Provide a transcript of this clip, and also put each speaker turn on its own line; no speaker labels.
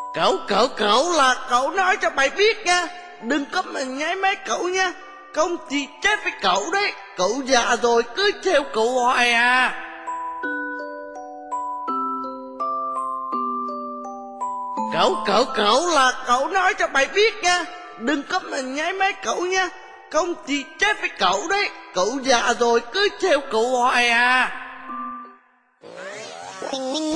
Cậu là cậu nói cho mày biết nha. Đừng có mà nháy máy cậu nha. Không thì chết với cậu đấy. Cậu già rồi cứ trêu cậu hoài à. Cậu là cậu nói cho mày biết nha. Đừng có mà nháy máy cậu nha. Không thì chết với cậu đấy. Cậu già rồi cứ trêu cậu hoài à.